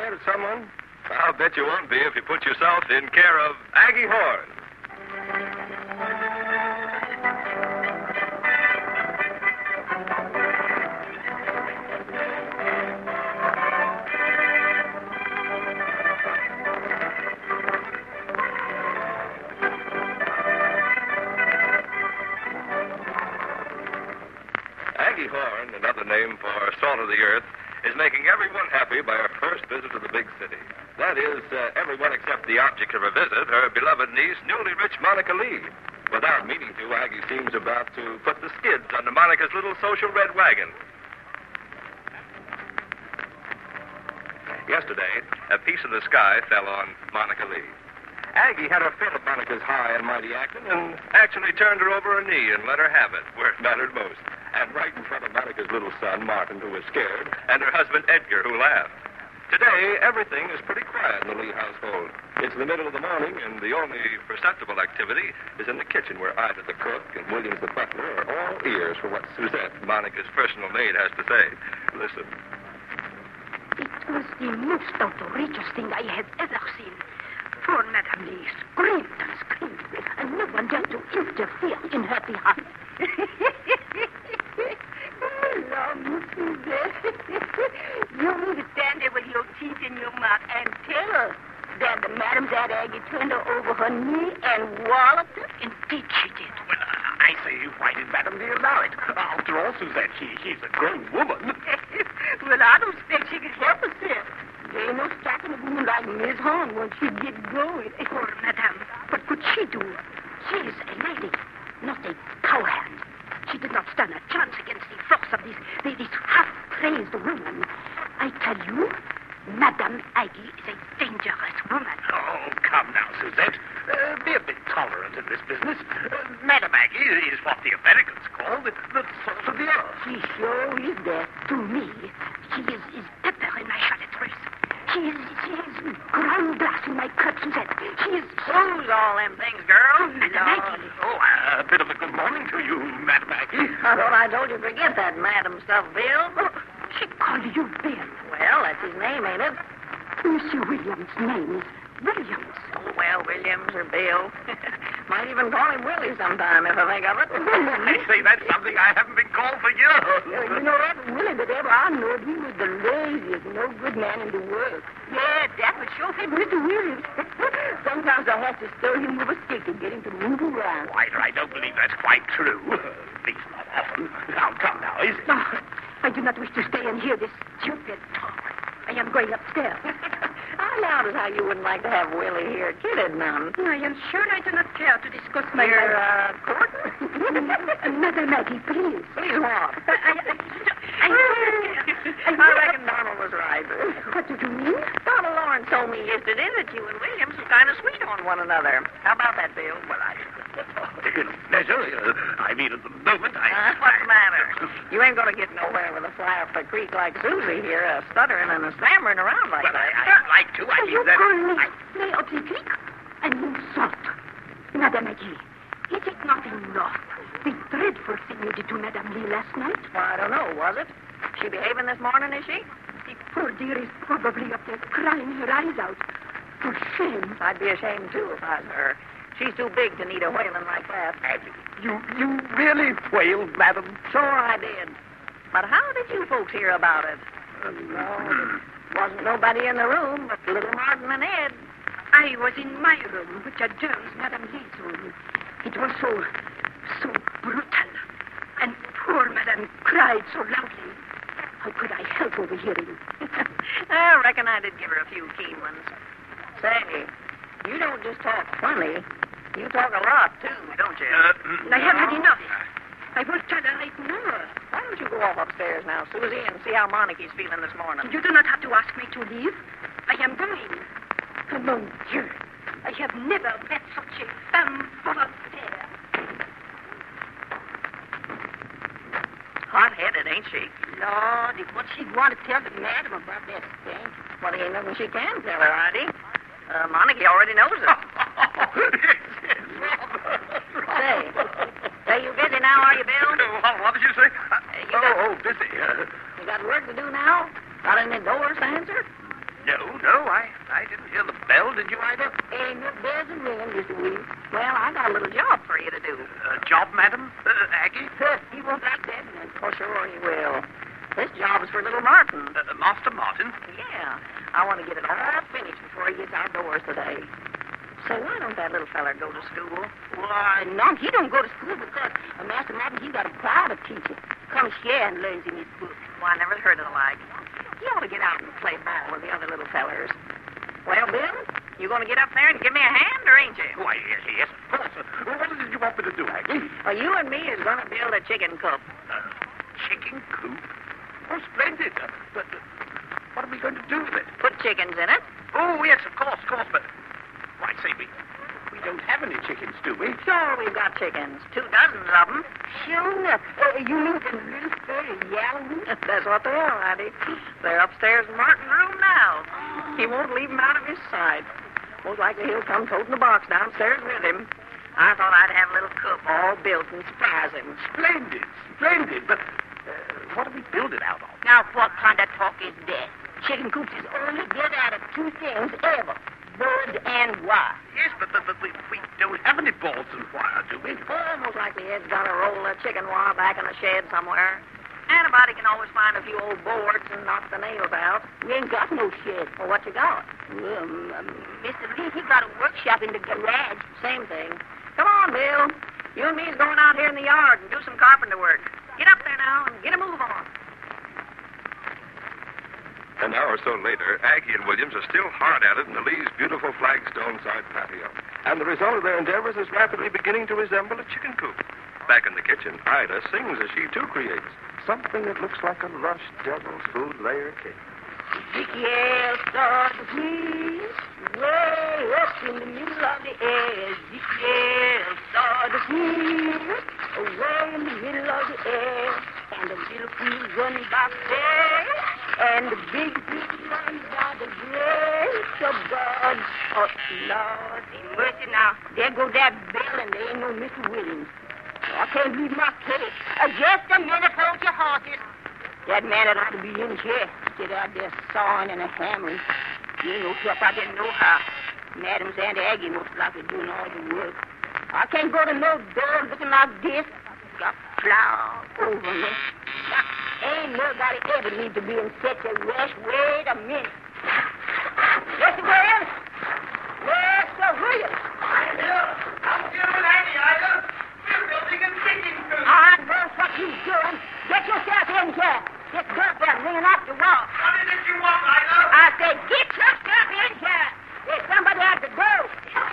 to someone? I'll bet you won't be if you put yourself in care of Aggie Horn. Aggie Horn, another name for Salt of the Earth, is making everyone happy by her first visit to the big city. That is, everyone except the object of her visit, her beloved niece, newly rich Monica Lee. Without meaning to, Aggie seems about to put the skids under Monica's little social red wagon. Yesterday, a piece of the sky fell on Monica Lee. Aggie had her fit of Monica's high and mighty acting and actually turned her over her knee and let her have it where it mattered most. And right in front of Monica's little son, Martin, who was scared, and her husband, Edgar, who laughed. Today, everything is pretty quiet in the Lee household. It's the middle of the morning, and the only perceptible activity is in the kitchen, where Ida, the cook, and Williams, the butler, are all ears for what Suzette, Monica's personal maid, has to say. Listen. It was the most outrageous thing I had ever seen. Poor Madame Lee screamed and screamed, and no one dared to interfere in her behalf. You need to stand there with your teeth in your mouth and tell her that Mademoiselle Aggie turned her over her knee and walloped her. Indeed she did. Well, I say, why did Madame Lee allow it? After all, Suzette, she's a grown woman. Well, I don't expect she could help herself. There ain't no stopping a woman like Miss Horn when she gets going. Poor Madame, what could she do? She is a lady, not a cowhand. She did not stand a chance against the force of this half-crazed woman. I tell you, Madame Aggie is a dangerous woman. Oh, come now, Suzette. Be a bit tolerant in this business. Madame Aggie is what the Americans call the salt of the earth. She sure is that to me. She is pepper in my chartreuse. She is ground glass in my crepe Suzette. She is... Who's all them things, girl? Madame Aggie. Oh, a bit of a good morning to you, Madame Aggie. I thought I told you to forget that madam stuff, Bill. Oh, she called you Bill. Well, that's his name, ain't it? Monsieur Williams' name is Williams. Oh, well, Williams or Bill. Might even call him Willie sometime if I think of it. I say, that's something I haven't been called for years. You know what? Willie, that ever I know, he was the laziest, no good man in the world. Yeah, that would sure fit Mr. Williams. Sometimes I have to stir him with a stick to get him to move around. Why, I don't believe that's quite true. At least not often. Now, come now, is it? No, I do not wish to stay and hear this stupid talk. I am going upstairs. How loud is how you wouldn't like to have Willie here kidded none? I am sure I do not care to discuss my... Your, court? Madame Maggie, please. Please what? I reckon Donald was right. What did you mean? Donald Lawrence told me yesterday that you and Williams were kind of sweet on one another. How about that, Bill? Well, pleasure. I mean, at the moment, what's the matter? You ain't going to get nowhere with a fly up the creek like Susie here, stuttering and stammering around like that. I'd like to. I mean, you call me fly up the creek? An insult. Madame Maggie, is it not enough? The dreadful thing you did to Madame Lee last night? Well, I don't know, was it? She behaving this morning, is she? The poor dear is probably up there crying her eyes out. For shame. I'd be ashamed, too, if I was her. She's too big to need a whaling like that. You really wailed, madam? Sure I did. But how did you folks hear about it? No, wasn't nobody in the room but little Martin and Ed. I was in my room, which adjoins Madame Lee's room. It was so brutal. And poor Madame cried so loudly. How could I help overhearing? I reckon I did give her a few keen ones. Say, you don't just talk funny. You talk a lot, too, don't you? I have had enough. I will tolerate more. Why don't you go off upstairs now, Susie, and see how Monica's feeling this morning? You do not have to ask me to leave. I am going. Oh, mon Dieu. I have never met such a femme volontaire. Hot-headed, ain't she? Lord, if what she'd want to tell the madam about that thing. Well, there ain't nothing she can tell her, Artie. Monica already knows it. Say, you busy now, are you, Bill? What did you say? Busy. Busy. You got work to do now? Got any doors to answer? No. got a little job for you to do. Job, madam? Aggie? He won't like that, and for sure he will. This job is for little Martin. Master Martin? Yeah. I want to get it all finished before he gets outdoors today. So why don't that little feller go to school? Why, no, he don't go to school because Master Martin, he got a private teacher. Comes here and learns in his book. Well, I never heard of the like. He ought to get out and play ball with the other little fellers. Well, Bill, you going to get up there and give me a hand, or ain't you? Why, yes, of course. What did you want me to do, Aggie? Well, you and me is going to build a chicken coop. Chicken coop? Oh, splendid. But what are we going to do with it? Put chickens in it. Oh, yes, of course, but... Why, say, we don't have any chickens, do we? Sure, we've got chickens. 2 dozens of them. Sure enough. You mean the little furry yellow ones? That's what they are, Addie. They're upstairs in Martin's room now. He won't leave them out of his sight. Most likely he'll come toting the box downstairs with him. I thought I'd have a little coop all built and surprise him. Splendid. But what do we build it out of? Now, what kind of talk is that? Chicken coops is only built out of 2 things ever. Board and wire. Yes, but we don't have any balls and wire, do we? Well, most likely Ed's got to roll the chicken wire back in the shed somewhere. Anybody can always find a few old boards and knock the nails out. We ain't got no shed. Well, what you got? Well, Mr. Lee, he got a workshop in the garage. Same thing. Come on, Bill. You and me's going out here in the yard and do some carpenter work. Get up there now and get a move on. An hour or so later, Aggie and Williams are still hard at it in the Lee's beautiful flagstone side patio. And the result of their endeavors is rapidly beginning to resemble a chicken coop. Back in the kitchen, Ida sings as she too creates something that looks like a lush devil's food layer cake. Ezekiel saw the breeze way up in the middle of the air. Ezekiel saw the breeze way in the middle of the air. And the little field running by there. And the big running by the grace of God. Oh, Lord, in mercy now. There go that bell and there ain't no Mr. Williams. Oh, I can't read my case. Just a minute, hold your horses. That man that ought to be in here. Sit out there sawing and hammering. You ain't no help. I didn't know how. Madam's Aunt Aggie most likely doing all the work. I can't go to no door looking like this. Got flour over me. Ain't nobody ever need to be in such a rush. Wait a minute. Mr. Williams? Mr. Williams? I'm doing Aggie, Ida. We're building a chicken coop. I know what you're doing. Get yourself in here. This doorbell ringing off the wall. What is it you want, Ida? I said, get yourself in here. There's somebody at the door.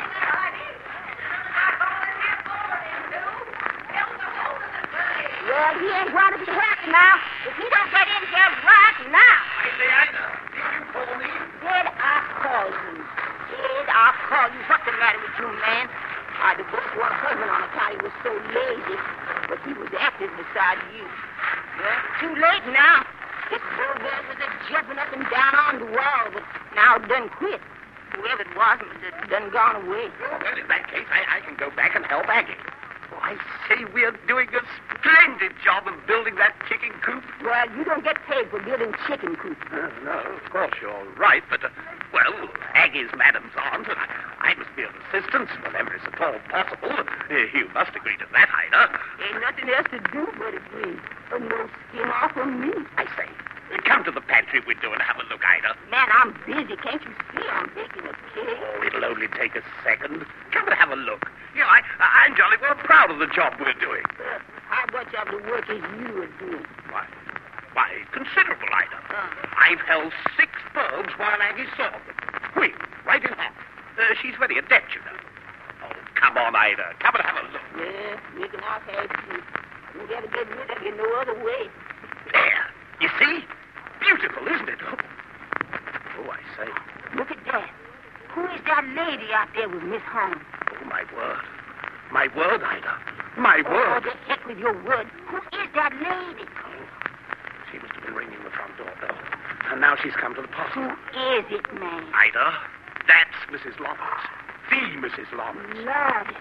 Well, he ain't going to be happy now if he don't get in here right now. I say, Ida, did you call me? Did I call you? Did I call you? What's the matter with you, man? I divorced one husband on account he was so lazy, but he was active beside you. Well, too late now. This doorbell was jumping up and down on the wall, but now it done quit. Whoever it was, it done gone away. Well, in that case, I can go back and help Aggie. Oh, I say we're doing a splendid job of building that chicken coop. Well, you don't get paid for building chicken coops. No, of course you're right, but, well, Aggie's Madam's aunt, and I must be of assistance whenever it's at all possible. You must agree to that, Ida. Ain't nothing else to do but agree. No skin off of me. I say, come to the pantry window and have a look, Ida. Man, I'm busy. Can't you see I'm baking a cake? Oh, it'll only take a second. Come and have a look. You know, I'm jolly well proud of the job we're doing. How much of the work is you doing? Why, considerable, Ida. I've held 6 bulbs while Aggie sawed them. Quick, right in half. She's very adept, you know. Oh, come on, Ida. Come and have a look. Yeah, reckon I've had to. You never get rid of you no other way. There. You see? Beautiful, isn't it? Oh, I say. Look at that. Who is that lady out there with Miss Holmes? Oh, my word. My word, Ida. My word. Oh, the heck with your word. Who is that lady? Oh, she must have been ringing the front doorbell. And now she's come to the parcel. Who is it, man? Ida, that's Mrs. Lawrence. The Mrs. Lawrence. Lord.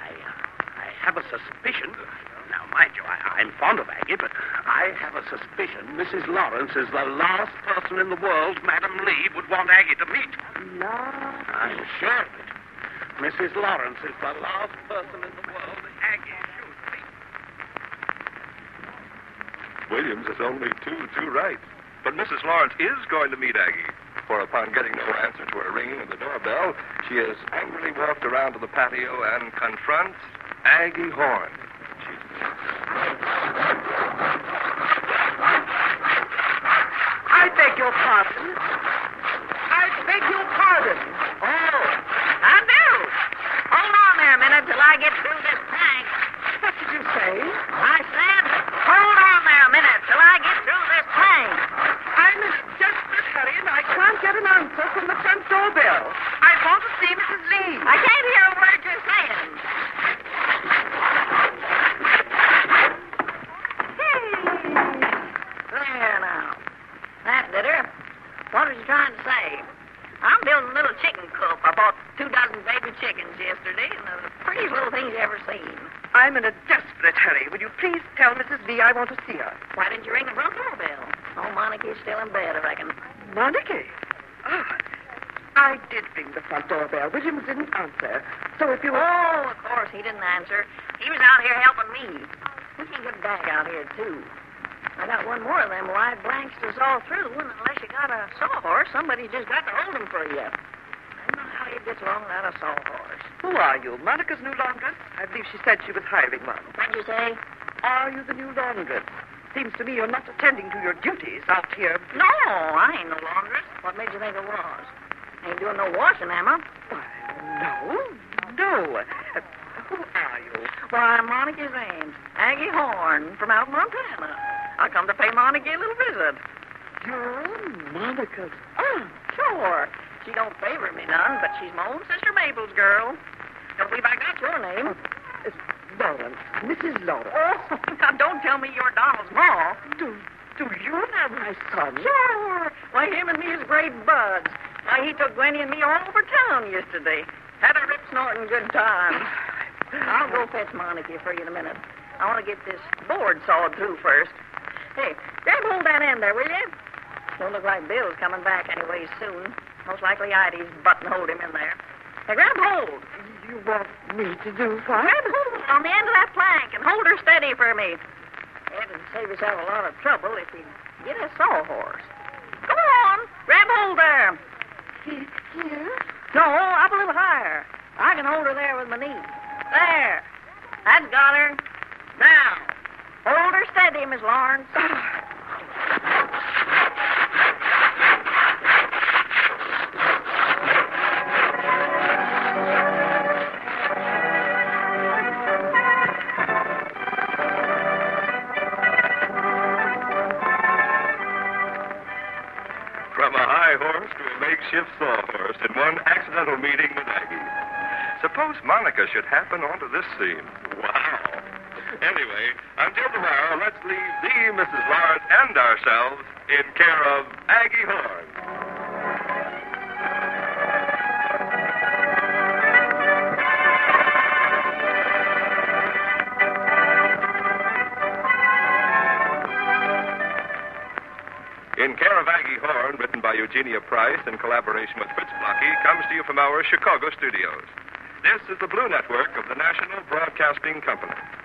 I have a suspicion. Now, mind you, I'm fond of Aggie, but I have a suspicion Mrs. Lawrence is the last person in the world Madam Lee would want Aggie to meet. Lord. I'm sure of it. Mrs. Lawrence is the last person in the world Aggie should be. Williams is only two right. But Mrs. Lawrence is going to meet Aggie. For upon getting no answer to her ringing of the doorbell, she has angrily walked around to the patio and confronts Aggie Horn. I beg your pardon. I beg your pardon. Oh, I do. Hold on there a minute till I get through this tank. What did you say? I said, hold on there a minute till I get through this tank. I'm in desperate hurry and I can't get an answer from the front doorbell. I want to see Mrs. Lee. I can't hear a word you're saying. There now. That did her. What was you trying to say? I'm building a little chicken coop. I bought 2 dozen baby chickens yesterday, and they're the prettiest little things you ever seen. I'm in a desperate hurry. Will you please tell Mrs. Lee I want to see her? Why didn't you ring the front doorbell? Oh, Monica's still in bed, I reckon. Monica? Ah, I did ring the front doorbell. Williams didn't answer. So if you... Oh, of course, he didn't answer. He was out here helping me. We can get Dag out here, too. I got one more of them wide blanks to saw through, and unless you got a sawhorse, somebody's just got to hold them for you. I don't know how you get along without a sawhorse. Who are you? Monica's new laundress? I believe she said she was hiring one. What'd you say? Are you the new laundress? Seems to me you're not attending to your duties out here. No, I ain't no laundress. What made you think I was? Ain't doing no washing, am I? Why, no. Who are you? Why, I'm Monica's aunt, Aggie Horn, from out in Montana. I come to pay Monica a little visit. You're Monica's aunt? Sure. She don't favor me none, but she's my own sister Mabel's girl. Don't believe I got your name. It's Lawrence. Mrs. Lawrence. Oh, now don't tell me you're Donald's ma. Do you know my son? Sure. Why, him and me is great buds. Why, he took Gwenny and me all over town yesterday. Had a rip-snorting good time. I'll go fetch Monica for you in a minute. I want to get this board sawed through first. Hey, grab hold that end there, will you? Don't look like Bill's coming back anyways soon. Most likely Idie's buttonholed him in there. Hey, grab hold. You want me to do what? Grab hold on the end of that plank and hold her steady for me. It'd save yourself a lot of trouble if you get a sawhorse. Go on, grab hold there. Here? No, up a little higher. I can hold her there with my knee. There. That's got her. Now, hold her steady, Miss Lawrence. From a high horse to a makeshift sawhorse in one accidental meeting with Aggie. Suppose Monica should happen onto this scene. Wow. Anyway, until tomorrow, let's leave the Mrs. Lawrence and ourselves in care of Aggie Horn. In Care of Aggie Horn, written by Eugenia Price in collaboration with Fritz Blocky, comes to you from our Chicago studios. This is the Blue Network of the National Broadcasting Company.